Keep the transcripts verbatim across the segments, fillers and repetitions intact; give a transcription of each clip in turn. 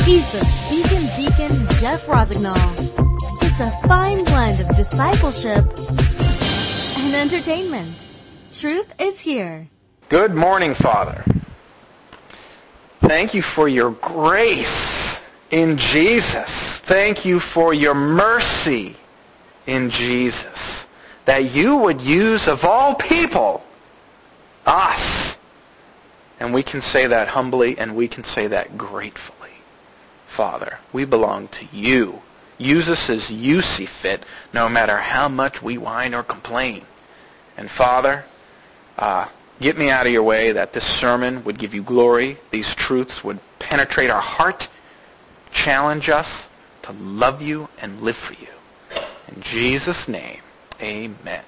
He's the Beacon Deacon Jeff Rosignol. It's a fine blend of discipleship and entertainment. Truth is here. Good morning, Father. Thank you for your grace in Jesus. Thank you for your mercy in Jesus. That you would use, of all people, us. And we can say that humbly, and we can say that gratefully. Father, we belong to you. Use us as you see fit, no matter how much we whine or complain. And Father, uh, get me out of your way that this sermon would give you glory. These truths would penetrate our heart, challenge us to love you and live for you. In Jesus' name, amen.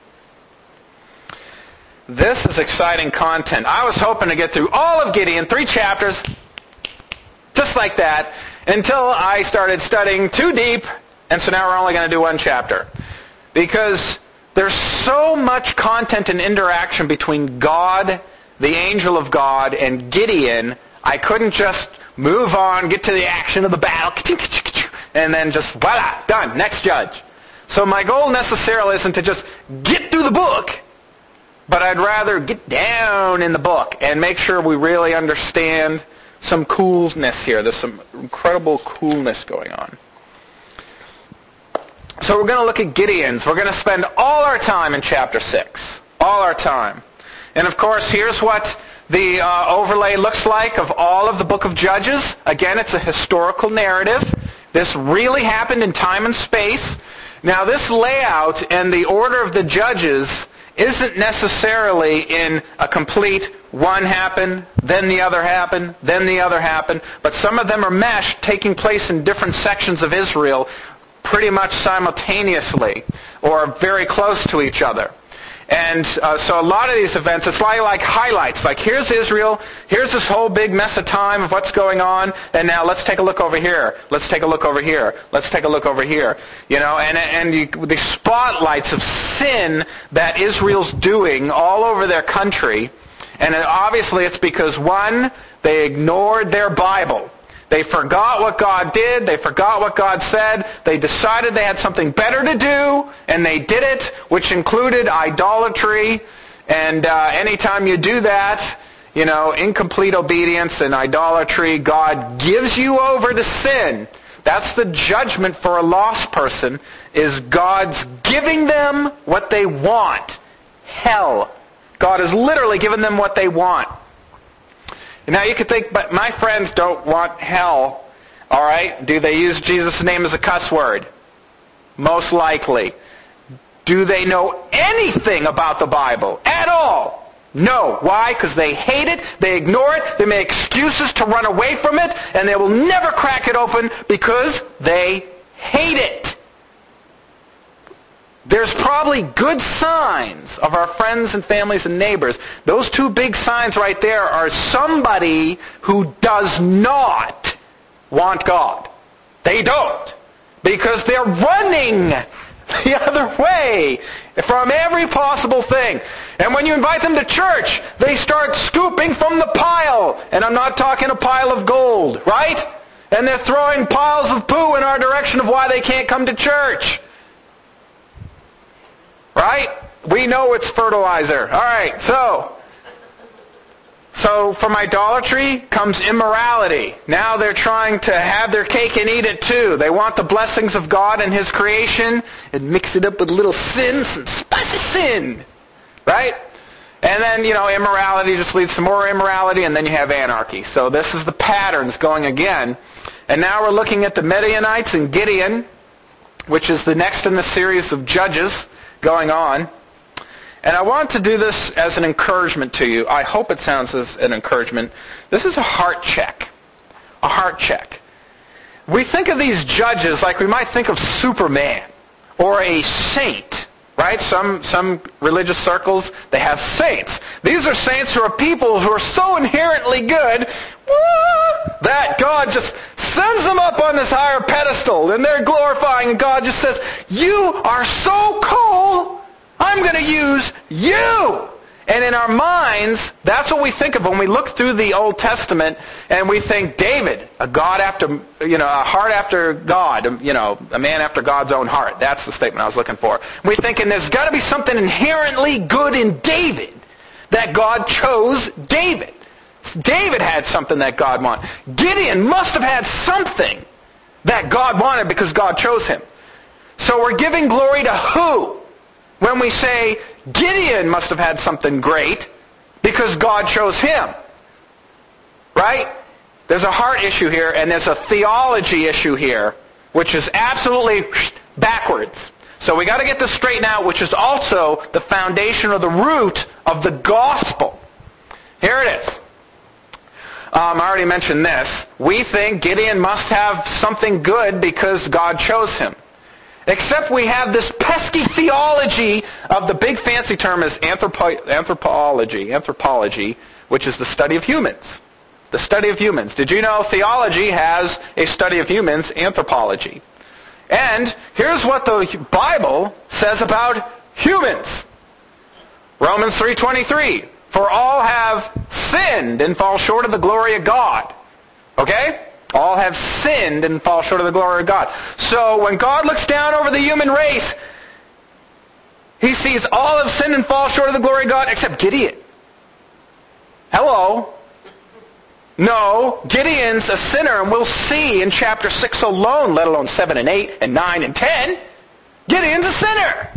This is exciting content. I was hoping to get through all of Gideon, three chapters, just like that, until I started studying too deep, and so now we're only going to do one chapter. Because there's so much content and interaction between God, the angel of God, and Gideon, I couldn't just move on, get to the action of the battle, and then just, voila, done, next judge. So my goal necessarily isn't to just get through the book, but I'd rather get down in the book and make sure we really understand some coolness here. There's some incredible coolness going on. So we're going to look at Gideon's. We're going to spend all our time in chapter six. All our time. And of course, here's what the uh, overlay looks like of all of the book of Judges. Again, it's a historical narrative. This really happened in time and space. Now, this layout and the order of the judges isn't necessarily in a complete one happened, then the other happened, then the other happened, but some of them are meshed, taking place in different sections of Israel pretty much simultaneously or very close to each other. And uh, so a lot of these events, it's like, like highlights. Like, here's Israel, here's this whole big mess of time of what's going on, and now let's take a look over here. Let's take a look over here. Let's take a look over here. You know, and, and you, the spotlights of sin that Israel's doing all over their country. And obviously it's because, one, they ignored their Bible. They forgot what God did. They forgot what God said. They decided they had something better to do, and they did it, which included idolatry. And uh, anytime you do that, you know, incomplete obedience and idolatry, God gives you over to sin. That's the judgment for a lost person, is God's giving them what they want. Hell. God has literally given them what they want. Now you could think, but my friends don't want hell. All right? Do they use Jesus' name as a cuss word? Most likely. Do they know anything about the Bible at all? No. Why? Because they hate it, they ignore it, they make excuses to run away from it, and they will never crack it open because they hate it. There's probably good signs of our friends and families and neighbors. Those two big signs right there are somebody who does not want God. They don't. Because they're running the other way from every possible thing. And when you invite them to church, they start scooping from the pile. And I'm not talking a pile of gold, right? And they're throwing piles of poo in our direction of why they can't come to church. Right? We know it's fertilizer. All right, so, so from idolatry comes immorality. Now they're trying to have their cake and eat it too. They want the blessings of God and His creation and mix it up with a little sin, some spicy sin. Right? And then, you know, immorality just leads to more immorality, and then you have anarchy. So this is the patterns going again. And now we're looking at the Midianites and Gideon, which is the next in the series of Judges going on. And I want to do this as an encouragement to you. I hope it sounds as an encouragement. This is a heart check. A heart check. We think of these judges like we might think of Superman or a saint, right? Some some religious circles, they have saints. These are saints who are people who are so inherently good that God just sends them up on this higher pedestal, and they're glorifying, and God just says, you are so cool, I'm going to use you. And in our minds, that's what we think of when we look through the Old Testament and we think David, a God after, you know, a heart after God, you know, a man after God's own heart. That's the statement I was looking for. We're thinking there's got to be something inherently good in David that God chose David. David had something that God wanted. Gideon must have had something that God wanted because God chose him. So we're giving glory to who? When we say Gideon must have had something great because God chose him. Right? There's a heart issue here and there's a theology issue here, which is absolutely backwards. So we got to get this straightened out, which is also the foundation or the root of the gospel. Here it is. Um, I already mentioned this. We think Gideon must have something good because God chose him. Except we have this pesky theology of the big fancy term is anthropo- anthropology, anthropology, which is the study of humans. The study of humans. Did you know theology has a study of humans, anthropology? And here's what the Bible says about humans. Romans three twenty-three. For all have sinned and fall short of the glory of God. Okay? All have sinned and fall short of the glory of God. So when God looks down over the human race, he sees all have sinned and fall short of the glory of God except Gideon. Hello? No, Gideon's a sinner, and we'll see in chapter six alone, let alone seven and eight and nine and ten, Gideon's a sinner.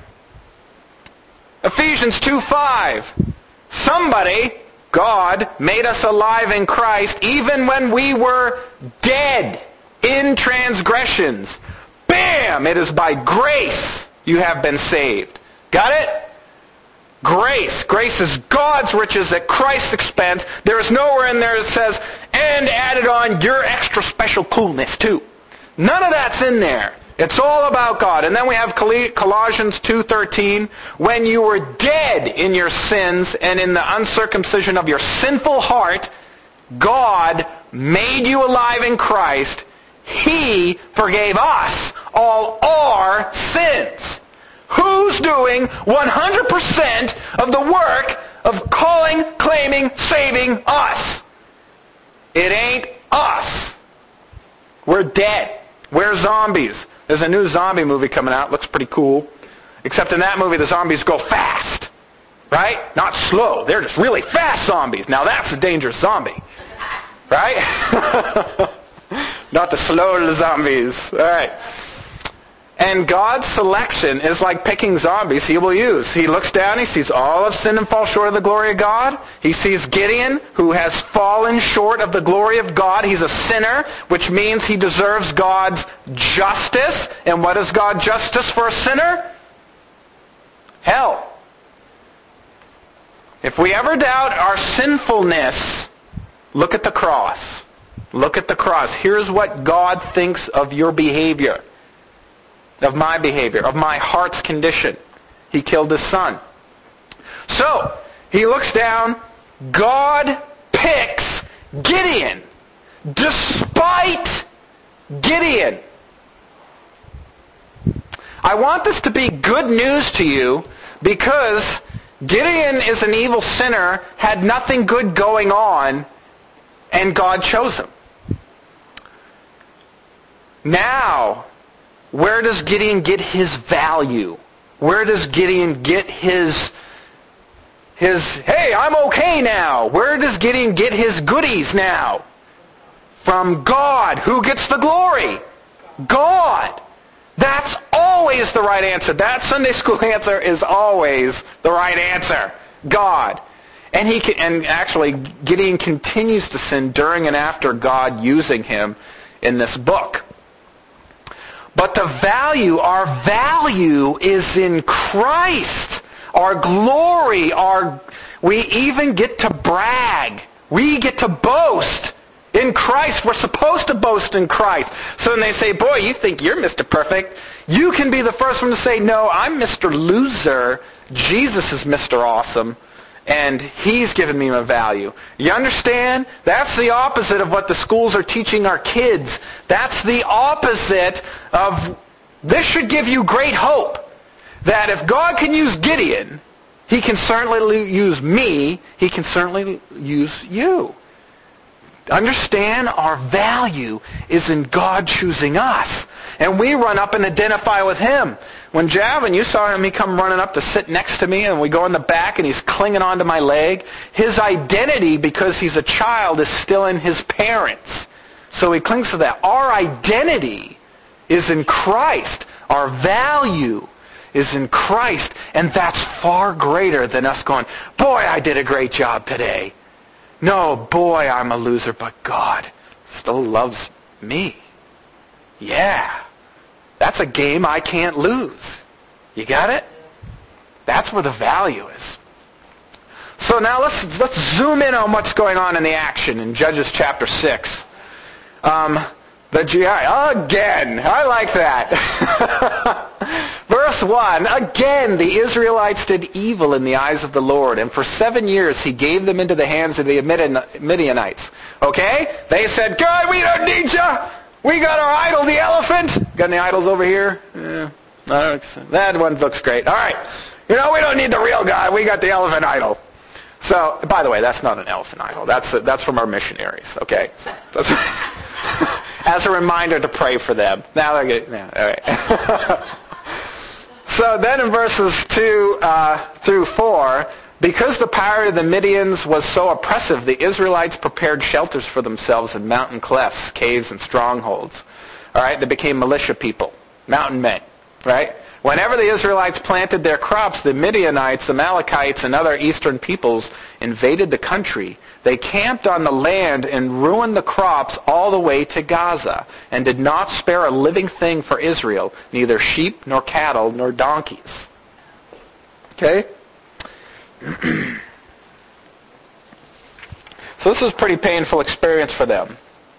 Ephesians two five. Somebody, God, made us alive in Christ even when we were dead in transgressions. Bam! It is by grace you have been saved. Got it? Grace. Grace is God's riches at Christ's expense. There is nowhere in there that says, and added on your extra special coolness too. None of that's in there. It's all about God. And then we have Colossians two thirteen. When you were dead in your sins and in the uncircumcision of your sinful heart, God made you alive in Christ. He forgave us all our sins. Who's doing one hundred percent of the work of calling, claiming, saving us? It ain't us. We're dead. We're zombies. There's a new zombie movie coming out. Looks pretty cool. Except in that movie, the zombies go fast. Right? Not slow. They're just really fast zombies. Now that's a dangerous zombie. Right? Not the slow zombies. All right. And God's selection is like picking zombies he will use. He looks down, he sees all of sin and fall short of the glory of God. He sees Gideon, who has fallen short of the glory of God. He's a sinner, which means he deserves God's justice. And what is God's justice for a sinner? Hell. If we ever doubt our sinfulness, look at the cross. Look at the cross. Here's what God thinks of your behavior. Of my behavior, of my heart's condition. He killed his son. So, he looks down. God picks Gideon. Despite Gideon. I want this to be good news to you because Gideon is an evil sinner, had nothing good going on, and God chose him. Now, where does Gideon get his value? Where does Gideon get his, his, hey, I'm okay now? Where does Gideon get his goodies now? From God. Who gets the glory? God. That's always the right answer. That Sunday school answer is always the right answer. God. And he can, and actually, Gideon continues to sin during and after God using him in this book. But the value, our value is in Christ. Our glory, our, we even get to brag. We get to boast in Christ. We're supposed to boast in Christ. So when they say, boy, you think you're Mister Perfect, you can be the first one to say, no, I'm Mister Loser. Jesus is Mister Awesome. And he's given me my value. You understand? That's the opposite of what the schools are teaching our kids. That's the opposite of, this should give you great hope. That if God can use Gideon, He can certainly use me. He can certainly use you. Understand, our value is in God choosing us. And we run up and identify with him. When Javin, you saw him, he come running up to sit next to me, and we go in the back, and he's clinging onto my leg. His identity, because he's a child, is still in his parents. So he clings to that. Our identity is in Christ. Our value is in Christ. And that's far greater than us going, boy, I did a great job today. No, boy, I'm a loser, but God still loves me. Yeah. That's a game I can't lose. You got it? That's where the value is. So now let's let's zoom in on what's going on in the action in Judges chapter six. Um, the G I again. I like that. Verse one, again, the Israelites did evil in the eyes of the Lord, and for seven years he gave them into the hands of the Midianites. Okay? They said, God, we don't need you. We got our idol, the elephant. Got any idols over here? Yeah. That one looks great. All right. You know, we don't need the real God. We got the elephant idol. So, by the way, that's not an elephant idol. That's that's from our missionaries, okay? That's, as a reminder to pray for them. Now they're getting, yeah, all right. So then in verses two uh, through four, because the power of the Midians was so oppressive, the Israelites prepared shelters for themselves in mountain clefts, caves, and strongholds. All right, they became militia people, mountain men, right? Whenever the Israelites planted their crops, the Midianites, Amalekites, and other eastern peoples invaded the country. They camped on the land and ruined the crops all the way to Gaza, and did not spare a living thing for Israel, neither sheep, nor cattle, nor donkeys. Okay? So this was a pretty painful experience for them.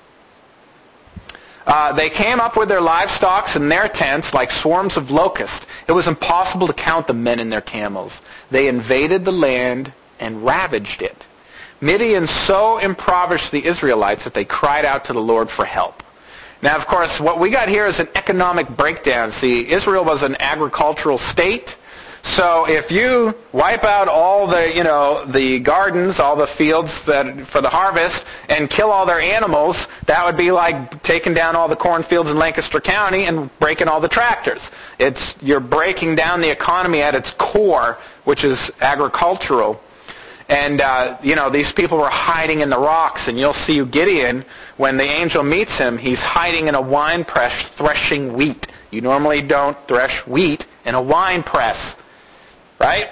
Uh, they came up with their livestock in their tents like swarms of locusts. It was impossible to count the men and their camels. They invaded the land and ravaged it. Midian so impoverished the Israelites that they cried out to the Lord for help. Now, of course, what we got here is an economic breakdown. See, Israel was an agricultural state. So if you wipe out all the, you know, the gardens, all the fields that for the harvest, and kill all their animals, that would be like taking down all the cornfields in Lancaster County and breaking all the tractors. It's you're breaking down the economy at its core, which is agricultural. And, uh, you know, these people were hiding in the rocks, and you'll see Gideon, when the angel meets him, he's hiding in a wine press threshing wheat. You normally don't thresh wheat in a wine press. Right?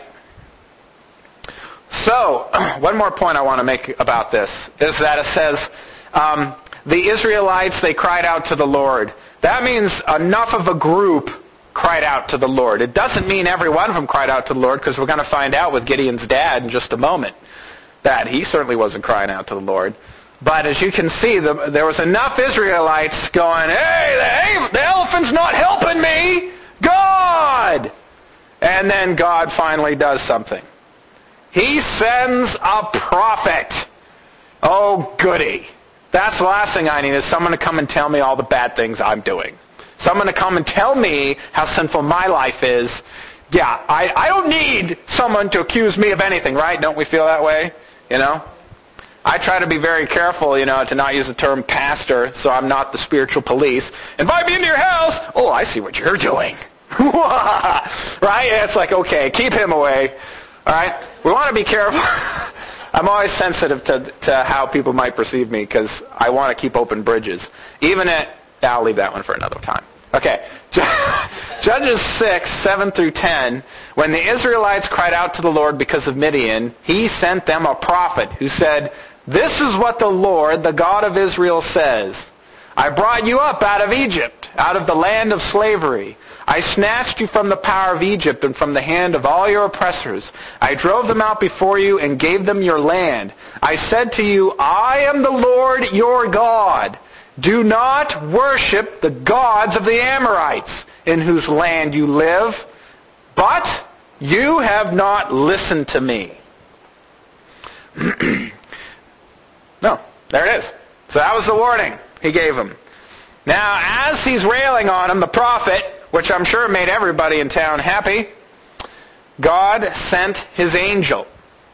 So, one more point I want to make about this is that it says, um, the Israelites, they cried out to the Lord. That means enough of a group cried out to the Lord. It doesn't mean every one of them cried out to the Lord, because we're going to find out with Gideon's dad in just a moment that he certainly wasn't crying out to the Lord. But as you can see, the, there was enough Israelites going, hey, the, the elephant's not helping me! God! And then God finally does something. He sends a prophet. Oh, goody. That's the last thing I need, is someone to come and tell me all the bad things I'm doing. Someone to come and tell me how sinful my life is. Yeah, I, I don't need someone to accuse me of anything, right? Don't we feel that way? You know? I try to be very careful, you know, to not use the term pastor, so I'm not the spiritual police. Invite me into your house. Oh, I see what you're doing. Right? It's like, okay, keep him away. All right? We want to be careful. I'm always sensitive to, to how people might perceive me, because I want to keep open bridges. Even at, I'll leave that one for another time. Okay. Judges six, seven through ten, when the Israelites cried out to the Lord because of Midian, he sent them a prophet who said, this is what the Lord, the God of Israel, says. I brought you up out of Egypt, out of the land of slavery. I snatched you from the power of Egypt and from the hand of all your oppressors. I drove them out before you and gave them your land. I said to you, I am the Lord your God. Do not worship the gods of the Amorites, in whose land you live. But you have not listened to me. No, there it is. So that was the warning he gave him. Now, as he's railing on him, the prophet, which I'm sure made everybody in town happy, God sent his angel.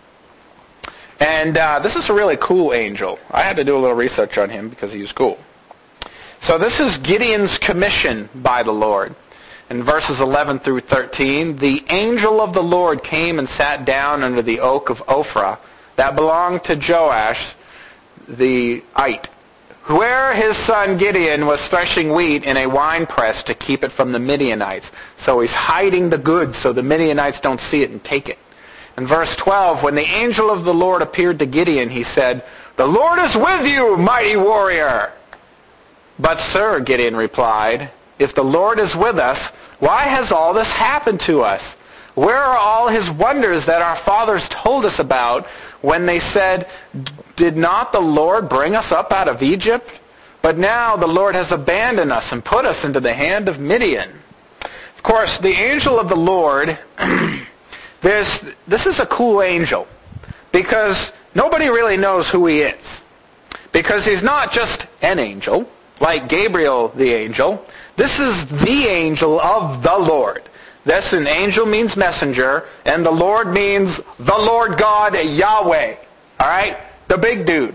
And uh, this is a really cool angel. I had to do a little research on him because he was cool. So this is Gideon's commission by the Lord. In verses eleven through thirteen, the angel of the Lord came and sat down under the oak of Ophrah that belonged to Joash the Ite, where his son Gideon was threshing wheat in a winepress to keep it from the Midianites. So he's hiding the goods so the Midianites don't see it and take it. In verse twelve, when the angel of the Lord appeared to Gideon, he said, "The Lord is with you, mighty warrior." "But sir," Gideon replied, "if the Lord is with us, why has all this happened to us? Where are all his wonders that our fathers told us about when they said, 'Did not the Lord bring us up out of Egypt?' But now the Lord has abandoned us and put us into the hand of Midian." Of course, the angel of the Lord, there's, this is a cool angel because nobody really knows who he is. Because he's not just an angel, like Gabriel the angel. This is the angel of the Lord. This, an angel means messenger, and the Lord means the Lord God, Yahweh. All right? The big dude.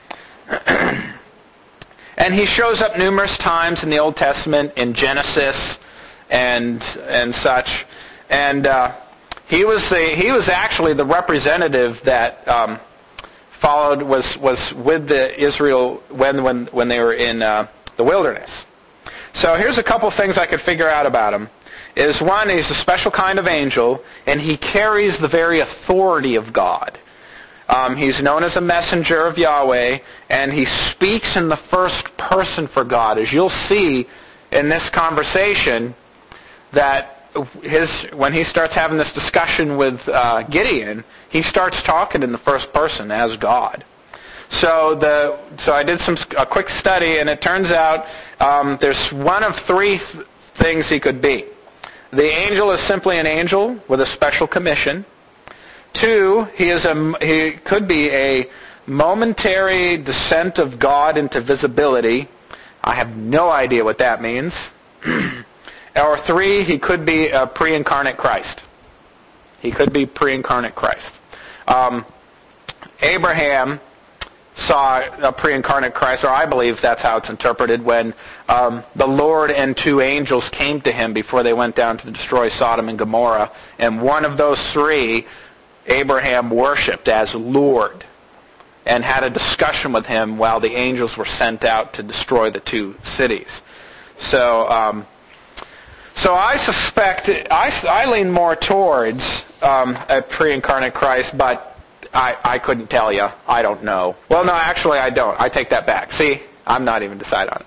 And he shows up numerous times in the Old Testament, in Genesis and and such. And uh, he was the he was actually the representative that um, followed was was with the Israel when when when they were in uh, the wilderness. So here's a couple things I could figure out about him. Is one, he's a special kind of angel, and he carries the very authority of God. Um, he's known as a messenger of Yahweh, and he speaks in the first person for God. As you'll see in this conversation, that his when he starts having this discussion with uh, Gideon, he starts talking in the first person as God. So the so I did some a quick study, and it turns out um, there's one of three th- things he could be. The angel is simply an angel with a special commission. Two, he is a he could be a momentary descent of God into visibility. I have no idea what that means. Or three, he could be a pre-incarnate Christ. He could be pre-incarnate Christ. Um, Abraham saw a pre-incarnate Christ, or I believe that's how it's interpreted, when um, the Lord and two angels came to him before they went down to destroy Sodom and Gomorrah. And one of those three, Abraham worshipped as Lord and had a discussion with him while the angels were sent out to destroy the two cities. So um, so I suspect, I, I lean more towards um, a pre-incarnate Christ, but I, I couldn't tell you. I don't know. Well, no, actually I don't. I take that back. See, I'm not even decided on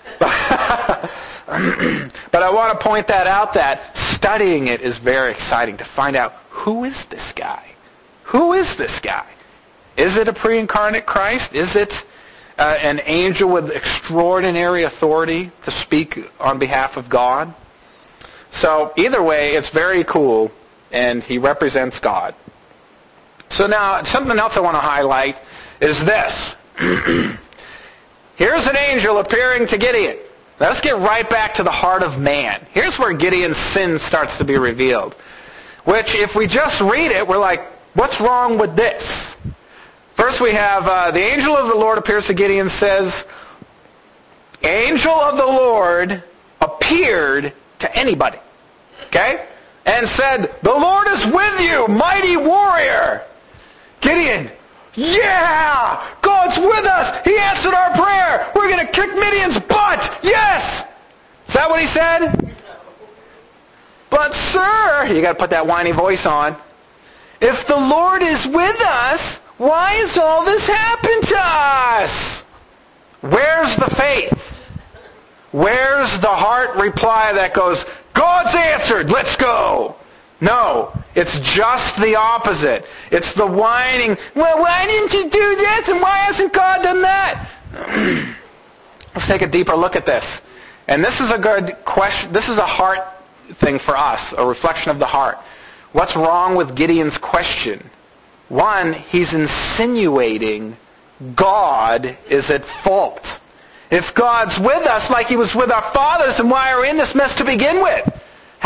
it. But I want to point that out, that studying it is very exciting to find out, who is this guy? Who is this guy? Is it a pre-incarnate Christ? Is it uh, an angel with extraordinary authority to speak on behalf of God? So either way, it's very cool, and he represents God. So now, something else I want to highlight is this. Here's an angel appearing to Gideon. Now let's get right back to the heart of man. Here's where Gideon's sin starts to be revealed. Which, if we just read it, we're like, what's wrong with this? First we have, uh, the angel of the Lord appears to Gideon and says, angel of the Lord appeared to anybody. Okay? And said, the Lord is with you, mighty warrior. Gideon, yeah! God's with us! He answered our prayer! We're going to kick Midian's butt! Yes! Is that what he said? But sir, you got to put that whiny voice on. If the Lord is with us, why has all this happened to us? Where's the faith? Where's the heart reply that goes, God's answered, let's go? No, it's just the opposite. It's the whining, well, why didn't you do this, and why hasn't God done that? Let's take a deeper look at this. And this is a good question. This is a heart thing for us, a reflection of the heart. What's wrong with Gideon's question? One, he's insinuating God is at fault. If God's with us like he was with our fathers, then why are we in this mess to begin with?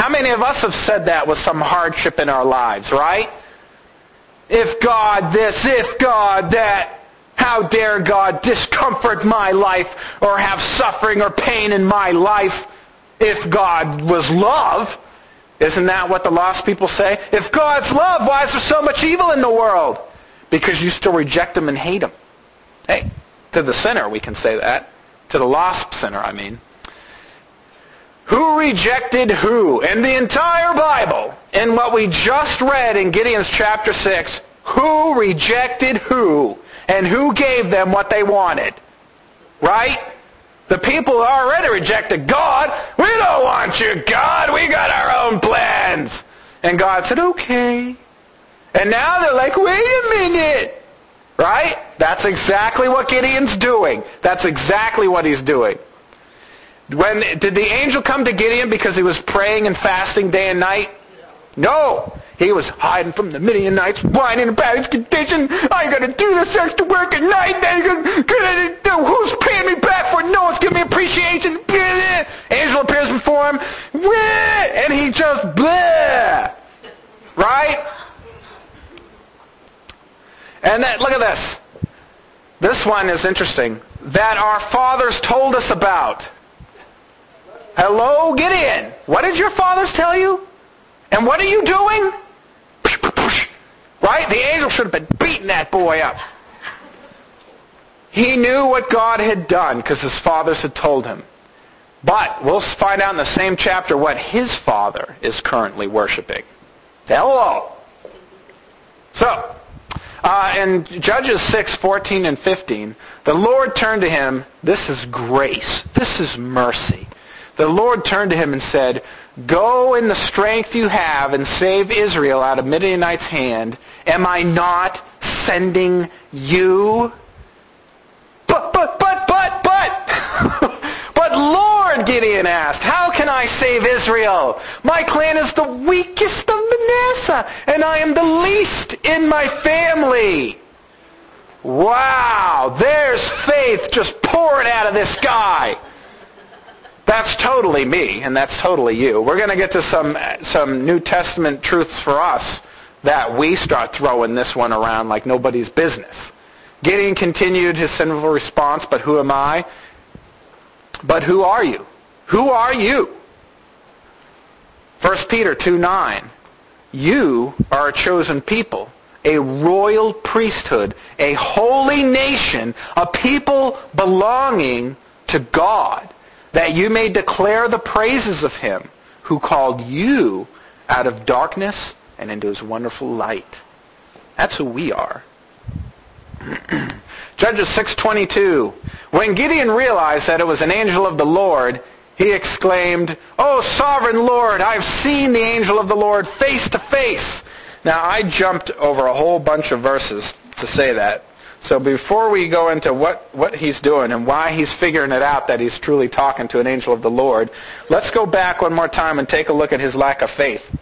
How many of us have said that with some hardship in our lives, right? If God this, if God that, how dare God discomfort my life or have suffering or pain in my life? If God was love, isn't that what the lost people say? If God's love, why is there so much evil in the world? Because you still reject him and hate him. Hey, to the sinner we can say that. To the lost sinner, I mean. Who rejected who? In the entire Bible, in what we just read in Gideon's chapter six, who rejected who? And who gave them what they wanted? Right? The people who already rejected God. We don't want you, God. We got our own plans. And God said, okay. And now they're like, wait a minute. Right? That's exactly what Gideon's doing. That's exactly what he's doing. When did the angel come to Gideon because he was praying and fasting day and night? No. He was hiding from the Midianites, whining about his condition. I got to do this extra work at night. Who's paying me back for it? No one's giving me appreciation. Angel appears before him. And he just, blah. Right? And that, look at this. This one is interesting. That our fathers told us about. Hello, Gideon. What did your fathers tell you? And what are you doing? Right? The angel should have been beating that boy up. He knew what God had done because his fathers had told him. But we'll find out in the same chapter what his father is currently worshiping. Hello. So, uh, in Judges six, fourteen and fifteen, the Lord turned to him. This is grace. This is mercy. The Lord turned to him and said, go in the strength you have and save Israel out of Midianite's hand. Am I not sending you? But, but, but, but, but. But Lord, Gideon asked, how can I save Israel? My clan is the weakest of Manasseh, and I am the least in my family. Wow, there's faith just pouring out of this guy. That's totally me, and that's totally you. We're going to get to some some New Testament truths for us that we start throwing this one around like nobody's business. Gideon continued his sinful response, but who am I? But who are you? Who are you? First Peter two nine. You are a chosen people, a royal priesthood, a holy nation, a people belonging to God, that you may declare the praises of him who called you out of darkness and into his wonderful light. That's who we are. Judges six twenty-two. When Gideon realized that it was an angel of the Lord, he exclaimed, "O sovereign Lord, I've seen the angel of the Lord face to face." Now, I jumped over a whole bunch of verses to say that. So before we go into what, what he's doing and why he's figuring it out that he's truly talking to an angel of the Lord, let's go back one more time and take a look at his lack of faith.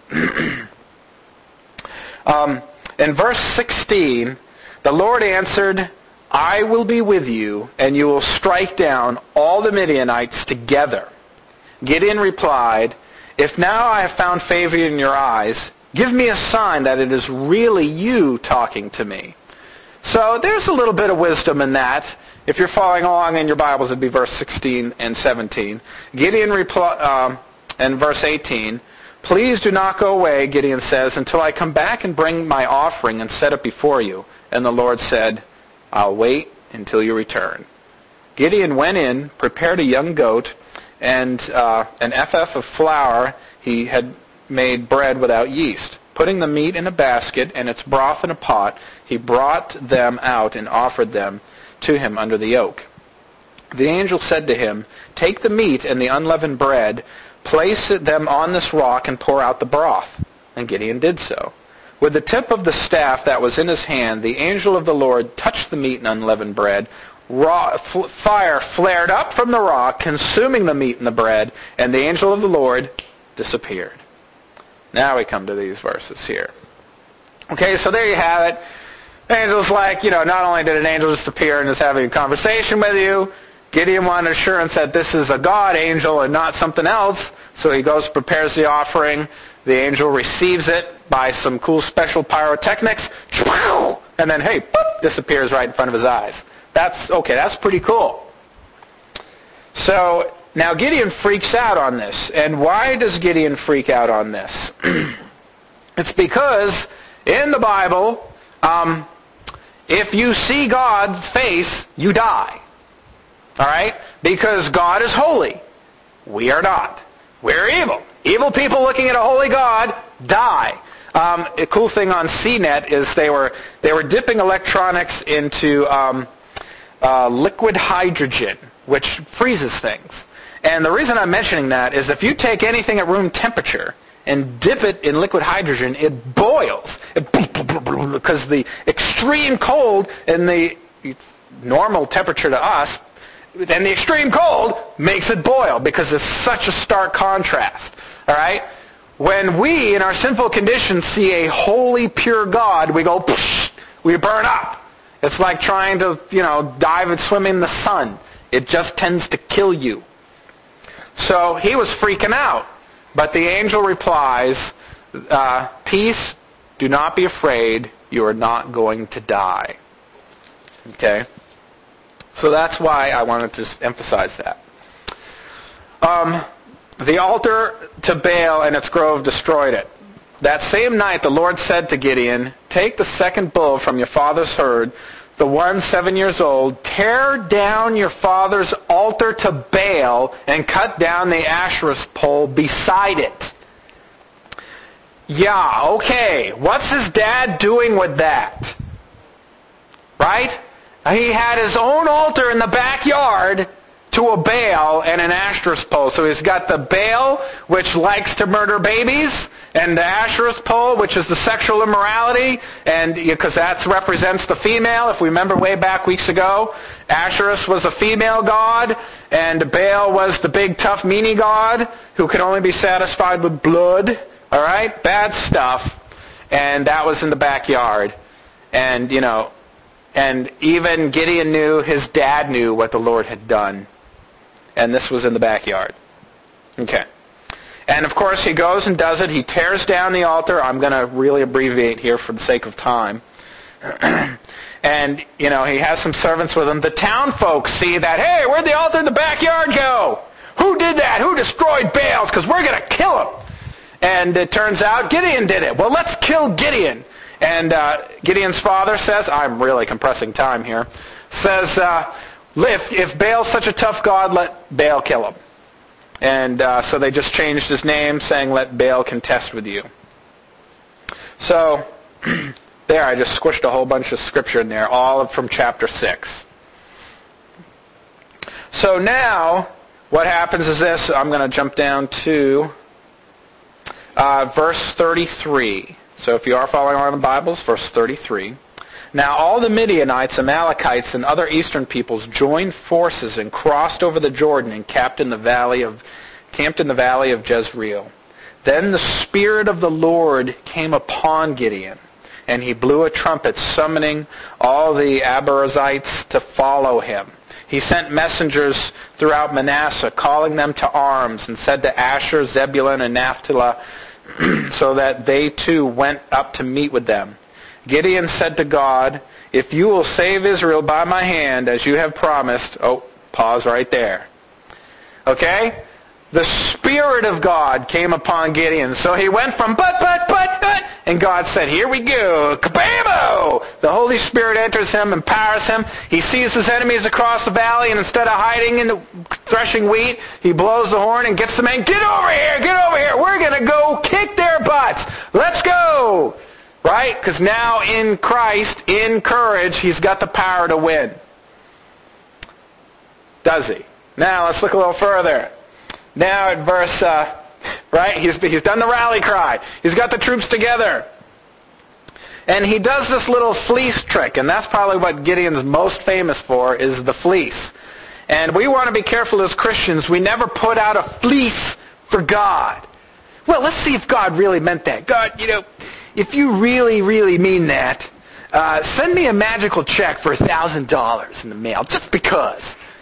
um, in verse sixteen, the Lord answered, "I will be with you, and you will strike down all the Midianites together." Gideon replied, "If now I have found favor in your eyes, give me a sign that it is really you talking to me." So there's a little bit of wisdom in that. If you're following along in your Bibles, it'd be verse sixteen and seventeen. Gideon replied, um, and verse eighteen, "Please do not go away," Gideon says, "until I come back and bring my offering and set it before you." And the Lord said, "I'll wait until you return." Gideon went in, prepared a young goat, and uh, an ephah of flour. He had made bread without yeast. Putting the meat in a basket and its broth in a pot, he brought them out and offered them to him under the oak. The angel said to him, "Take the meat and the unleavened bread, place them on this rock, and pour out the broth." And Gideon did so. With the tip of the staff that was in his hand, the angel of the Lord touched the meat and unleavened bread. Raw, f- fire flared up from the rock, consuming the meat and the bread, and the angel of the Lord disappeared. Now we come to these verses here. Okay, so there you have it. The angel's like, you know, not only did an angel just appear and is having a conversation with you, Gideon wanted assurance that this is a God angel and not something else, so he goes, prepares the offering. The angel receives it by some cool special pyrotechnics, and then, hey, boop, disappears right in front of his eyes. That's, okay, that's pretty cool. So, now Gideon freaks out on this. And why does Gideon freak out on this? It's because in the Bible, um, if you see God's face, you die. All right? Because God is holy. We are not. We're evil. Evil people looking at a holy God die. Um, a cool thing on C net is they were they were dipping electronics into um, uh, liquid hydrogen, which freezes things. And the reason I'm mentioning that is if you take anything at room temperature and dip it in liquid hydrogen, it boils. It, because the extreme cold and the normal temperature to us, and the extreme cold makes it boil because it's such a stark contrast. All right? When we, in our sinful condition, see a holy, pure God, we go, psh, we burn up. It's like trying to, you know, dive and swim in the sun. It just tends to kill you. So he was freaking out. But the angel replies, uh, peace, do not be afraid, you are not going to die. Okay? So that's why I wanted to emphasize that. Um, the altar to Baal and its grove destroyed it. That same night the Lord said to Gideon, take the second bull from your father's herd, the one seven years old, tear down your father's altar to Baal and cut down the Asherah pole beside it. Yeah, okay. What's his dad doing with that? Right? He had his own altar in the backyard to a Baal and an Asherah pole. So he's got the Baal, which likes to murder babies, and the Asherah pole, which is the sexual immorality, and because that represents the female. If we remember way back weeks ago, Asherah was a female god, and Baal was the big, tough, meanie god who could only be satisfied with blood. All right? Bad stuff. And that was in the backyard. And, you know, and even Gideon knew, his dad knew what the Lord had done. And this was in the backyard. Okay. And of course he goes and does it. He tears down the altar. I'm going to really abbreviate here for the sake of time. And, you know, he has some servants with him. The town folks see that, hey, where'd the altar in the backyard go? Who did that? Who destroyed Baals? Because we're going to kill him. And it turns out Gideon did it. Well, let's kill Gideon. And uh, Gideon's father says, I'm really compressing time here, says, uh, if, if Baal's such a tough God, let Baal kill him. And uh, so they just changed his name, saying, let Baal contest with you. So, there, I just squished a whole bunch of scripture in there, all from chapter six. So now, what happens is this. I'm going to jump down to uh, verse thirty-three. So if you are following along in the Bibles, verse thirty-three. Now all the Midianites, Amalekites, and other eastern peoples joined forces and crossed over the Jordan and camped in the valley of, camped in the valley of Jezreel. Then the Spirit of the Lord came upon Gideon, and he blew a trumpet, summoning all the Abiezrites to follow him. He sent messengers throughout Manasseh, calling them to arms, and said to Asher, Zebulun, and Naphtali, so that they too went up to meet with them. Gideon said to God, if you will save Israel by my hand, as you have promised, oh, pause right there. Okay? The Spirit of God came upon Gideon. So he went from but, but, but, but, and God said, here we go, kabamo! The Holy Spirit enters him, empowers him. He sees his enemies across the valley, and instead of hiding in the threshing wheat, he blows the horn and gets the men, get over here, get over here. We're going to go kick their butts. Let's go. Right? Because now in Christ, in courage, he's got the power to win. Does he? Now let's look a little further. Now at verse, uh, right, he's, he's done the rally cry. He's got the troops together. And he does this little fleece trick, and that's probably what Gideon's most famous for, is the fleece. And we want to be careful as Christians. We never put out a fleece for God. Well, let's see if God really meant that. God, you know, if you really, really mean that, uh, send me a magical check for a thousand dollars in the mail, just because.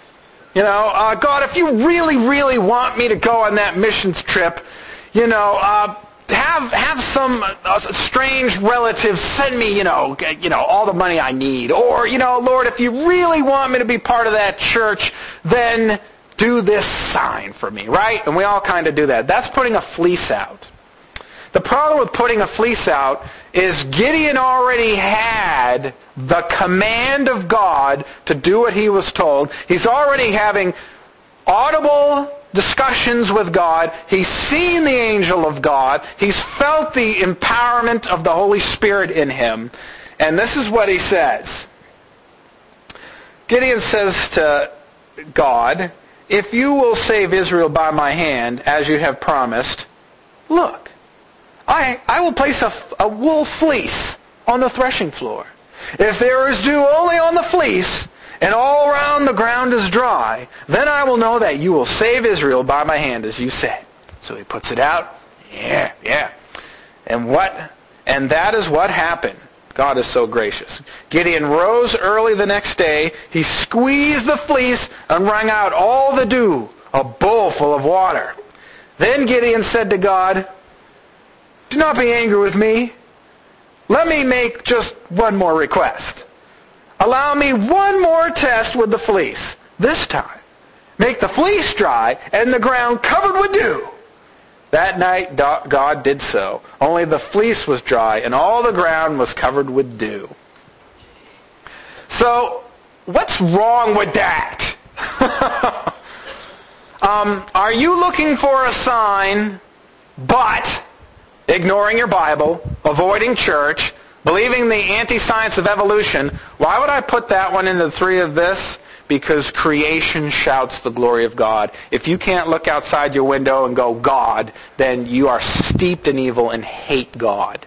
You know, uh, God, if you really, really want me to go on that missions trip, you know, uh, have have some uh, strange relatives send me, you know, you know, all the money I need. Or, you know, Lord, if you really want me to be part of that church, then do this sign for me, right? And we all kind of do that. That's putting a fleece out. The problem with putting a fleece out is Gideon already had the command of God to do what he was told. He's already having audible discussions with God. He's seen the angel of God. He's felt the empowerment of the Holy Spirit in him. And this is what he says. Gideon says to God, if you will save Israel by my hand, as you have promised, look, I, I will place a, a wool fleece on the threshing floor. If there is dew only on the fleece, and all around the ground is dry, then I will know that you will save Israel by my hand, as you said. So he puts it out. Yeah, yeah. And what? And that is what happened. God is so gracious. Gideon rose early the next day. He squeezed the fleece and wrung out all the dew, a bowl full of water. Then Gideon said to God, do not be angry with me. Let me make just one more request. Allow me one more test with the fleece. This time, make the fleece dry and the ground covered with dew. That night God did so. Only the fleece was dry and all the ground was covered with dew. So, what's wrong with that? um, are you looking for a sign, but ignoring your Bible, avoiding church, believing the anti-science of evolution? Why would I put that one into the three of this? Because creation shouts the glory of God. If you can't look outside your window and go, God, then you are steeped in evil and hate God.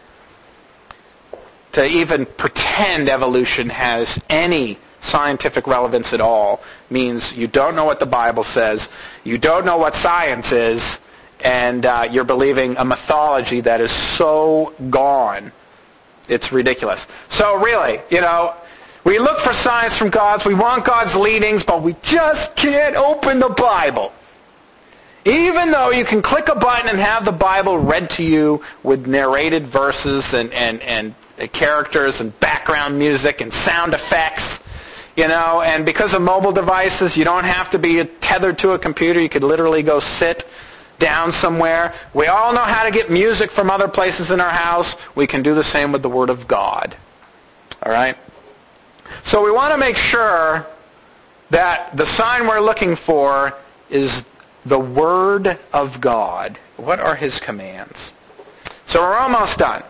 To even pretend evolution has any scientific relevance at all means you don't know what the Bible says, you don't know what science is, and uh, you're believing a mythology that is so gone. It's ridiculous. So really, you know, we look for signs from God. We want God's leadings, but we just can't open the Bible. Even though you can click a button and have the Bible read to you with narrated verses and, and, and characters and background music and sound effects, you know, and because of mobile devices, you don't have to be tethered to a computer. You could literally go sit down somewhere. We all know how to get music from other places in our house. We can do the same with the Word of God. All right? So we want to make sure that the sign we're looking for is the Word of God. What are His commands? So we're almost done.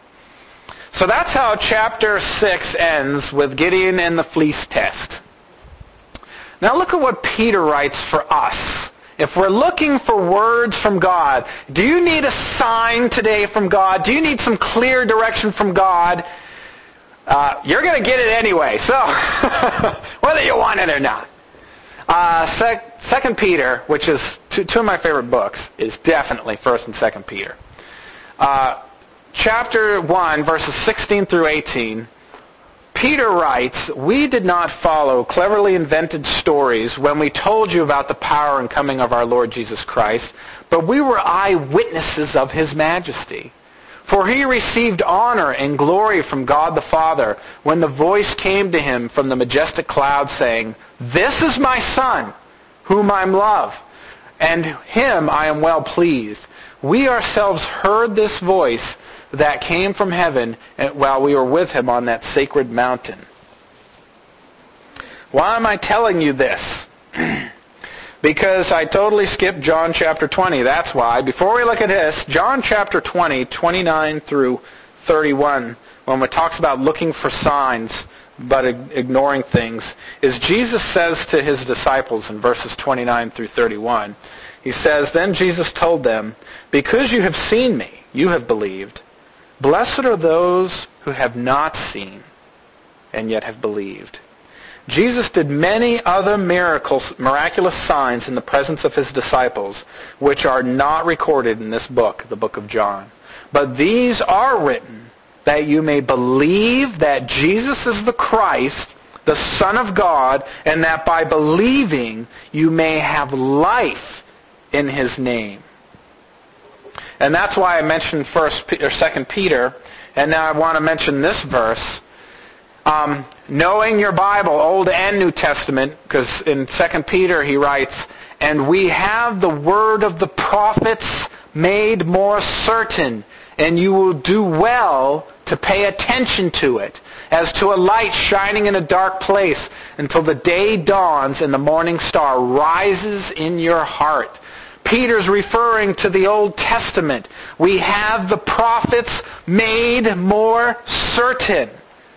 So that's how chapter six ends, with Gideon and the fleece test. Now look at what Peter writes for us. If we're looking for words from God, do you need a sign today from God? Do you need some clear direction from God? Uh, you're going to get it anyway, so whether you want it or not. Uh, sec- Second Peter, which is two, two of my favorite books, is definitely First and Second Peter. Uh, chapter one, verses sixteen through eighteen. Peter writes, we did not follow cleverly invented stories when we told you about the power and coming of our Lord Jesus Christ, but we were eyewitnesses of His majesty. For He received honor and glory from God the Father when the voice came to Him from the majestic cloud saying, this is my Son, whom I love, and Him I am well pleased. We ourselves heard this voice that came from heaven while we were with Him on that sacred mountain. Why am I telling you this? Because I totally skipped John chapter twenty. That's why. Before we look at this, John chapter twenty, twenty-nine through thirty-one, when it talks about looking for signs but ignoring things, is Jesus says to His disciples in verses twenty-nine through thirty-one, He says, then Jesus told them, because you have seen me, you have believed. Blessed are those who have not seen and yet have believed. Jesus did many other miracles, miraculous signs in the presence of His disciples, which are not recorded in this book, the book of John. But these are written that you may believe that Jesus is the Christ, the Son of God, and that by believing you may have life in his name. And that's why I mentioned First or Second Peter, and now I want to mention this verse. Um, knowing your Bible, Old and New Testament, because in Second Peter he writes, and we have the word of the prophets made more certain, and you will do well to pay attention to it, as to a light shining in a dark place, until the day dawns and the morning star rises in your heart. Peter's referring to the Old Testament. We have the prophets made more certain.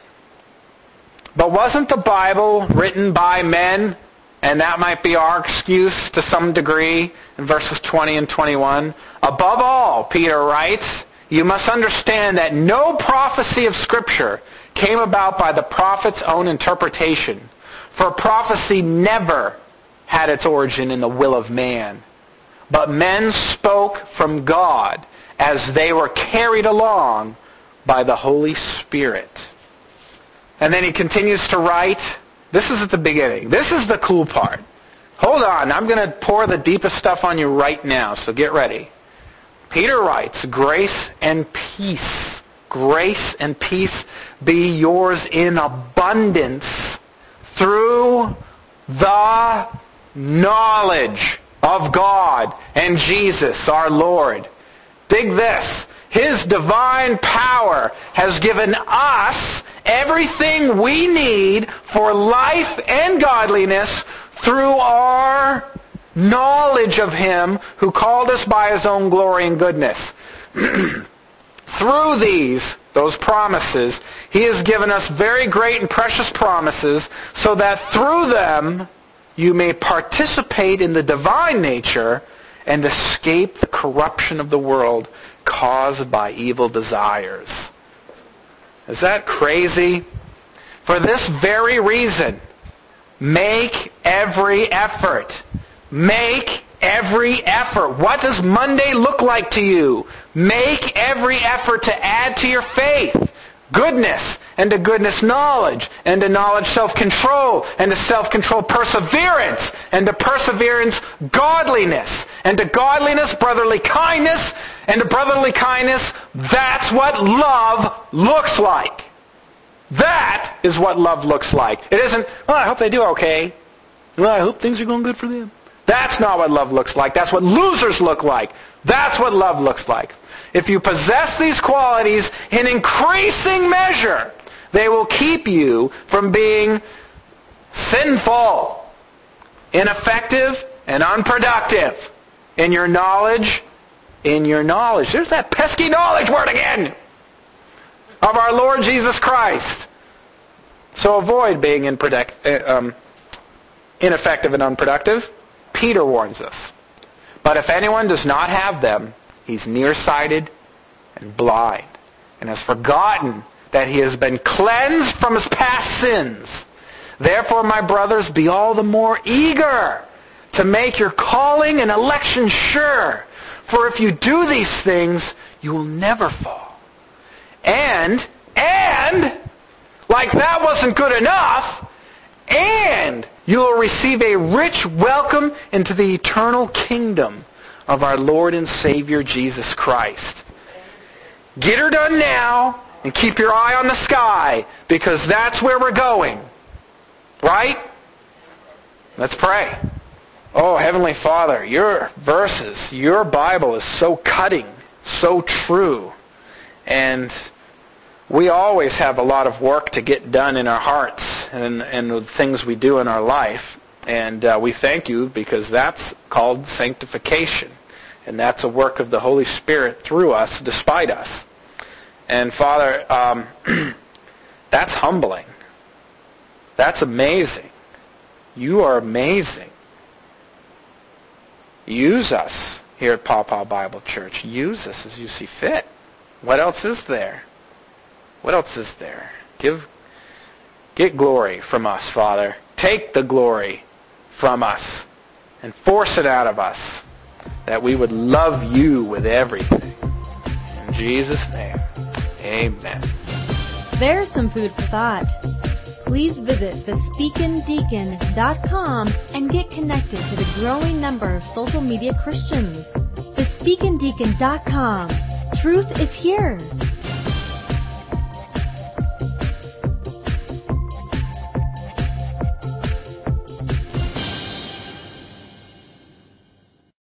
But wasn't the Bible written by men? And that might be our excuse to some degree in verses twenty and twenty-one. Above all, Peter writes, you must understand that no prophecy of Scripture came about by the prophet's own interpretation. For prophecy never had its origin in the will of man. But men spoke from God as they were carried along by the Holy Spirit. And then he continues to write. This is at the beginning. This is the cool part. Hold on. I'm going to pour the deepest stuff on you right now, so get ready. Peter writes, grace and peace, grace and peace be yours in abundance through the knowledge of God and Jesus our Lord. Dig this. His divine power has given us everything we need for life and godliness through our knowledge of Him who called us by His own glory and goodness. Through these, those promises, He has given us very great and precious promises, so that through them you may participate in the divine nature and escape the corruption of the world caused by evil desires. Is that crazy? For this very reason, make every effort. Make every effort. What does Monday look like to you? Make every effort to add to your faith goodness, and to goodness knowledge, and to knowledge self-control, and to self-control perseverance, and to perseverance godliness, and to godliness brotherly kindness, and to brotherly kindness, that's what love looks like. That is what love looks like. It isn't, well, I hope they do okay. Well, I hope things are going good for them. That's not what love looks like. That's what losers look like. That's what love looks like. If you possess these qualities in increasing measure, they will keep you from being sinful, ineffective, and unproductive in your knowledge, in your knowledge. There's that pesky knowledge word again of our Lord Jesus Christ. So avoid being inproduct- um, ineffective and unproductive. Peter warns us. But if anyone does not have them, he's nearsighted and blind, and has forgotten that he has been cleansed from his past sins. Therefore, my brothers, be all the more eager to make your calling and election sure. For if you do these things, you will never fall. And, and, like that wasn't good enough, and you will receive a rich welcome into the eternal kingdom of our Lord and Savior Jesus Christ. Get her done now and keep your eye on the sky, because that's where we're going. Right? Let's pray. Oh, Heavenly Father, your verses, your Bible is so cutting, so true. And we always have a lot of work to get done in our hearts and, and the things we do in our life. And uh, we thank you, because that's called sanctification. And that's a work of the Holy Spirit through us, despite us. And Father, um, that's humbling. That's amazing. You are amazing. Use us here at Paw Paw Bible Church. Use us as you see fit. What else is there? What else is there? Give, get glory from us, Father. Take the glory from us and force it out of us, that we would love you with everything. In Jesus' name, amen. There's some food for thought. please visit the speakin deacon dot com and get connected to the growing number of social media Christians. the speakin deacon dot com. Truth is here.